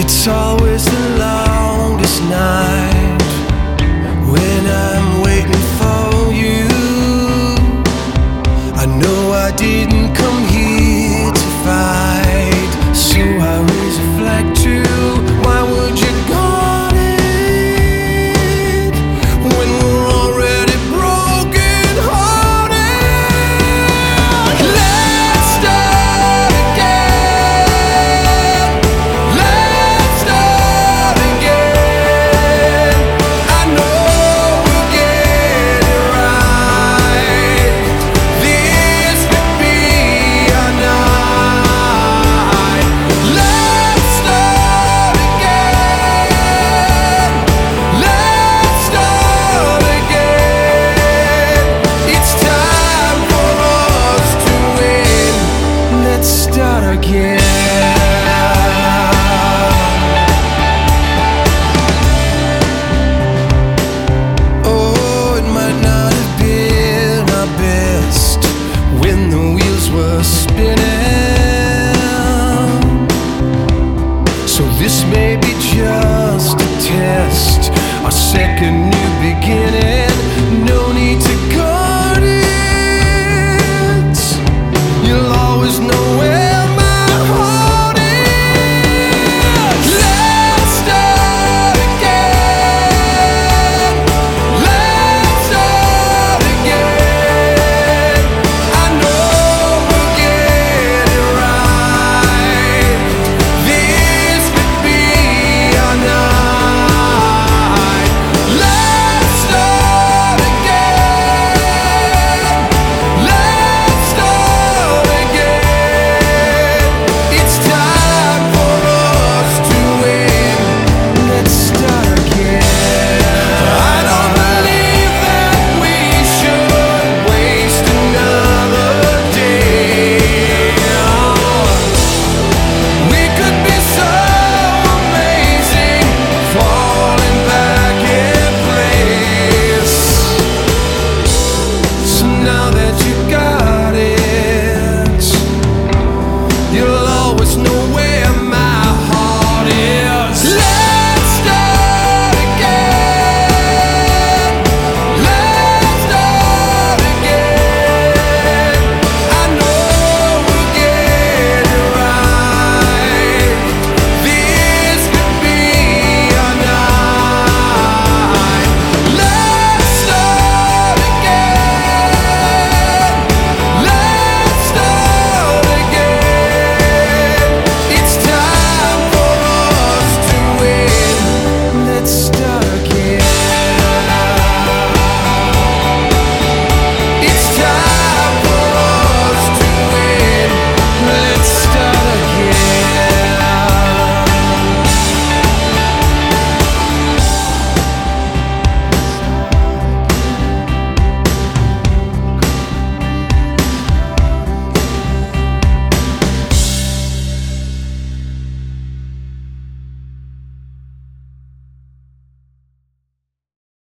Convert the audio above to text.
It's always the longest night when I'm waiting for you. I know I didn't come here to fight, so I raise a flag too. Why would you guard it when we're already broken hearted? Let's start again. Let's start again. I know we'll get it right. This could be our night. Let's start again. Let's start again. It's time for us to win. Let's start again. Oh, it might not have been our best when the wheels were spinning. So this may be just a test, our second